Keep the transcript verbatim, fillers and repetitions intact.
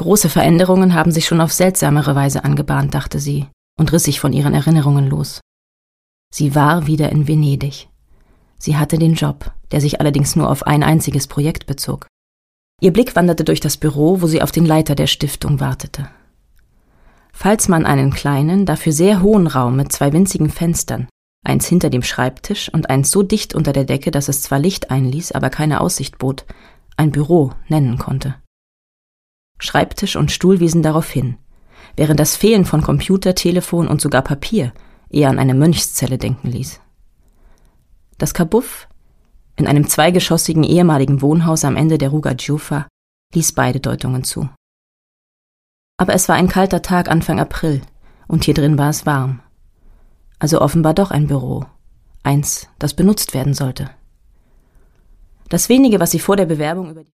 Große Veränderungen haben sich schon auf seltsamere Weise angebahnt, dachte sie und riss sich von ihren Erinnerungen los. Sie war wieder in Venedig. Sie hatte den Job, der sich allerdings nur auf ein einziges Projekt bezog. Ihr Blick wanderte durch das Büro, wo sie auf den Leiter der Stiftung wartete. Falls man einen kleinen, dafür sehr hohen Raum mit zwei winzigen Fenstern, eins hinter dem Schreibtisch und eins so dicht unter der Decke, dass es zwar Licht einließ, aber keine Aussicht bot, ein Büro nennen konnte. Schreibtisch und Stuhl wiesen darauf hin, während das Fehlen von Computer, Telefon und sogar Papier eher an eine Mönchszelle denken ließ. Das Kabuff, in einem zweigeschossigen ehemaligen Wohnhaus am Ende der Ruga Giuffa, ließ beide Deutungen zu. Aber es war ein kalter Tag Anfang April und hier drin war es warm. Also offenbar doch ein Büro, eins, das benutzt werden sollte. Das wenige, was sie vor der Bewerbung über die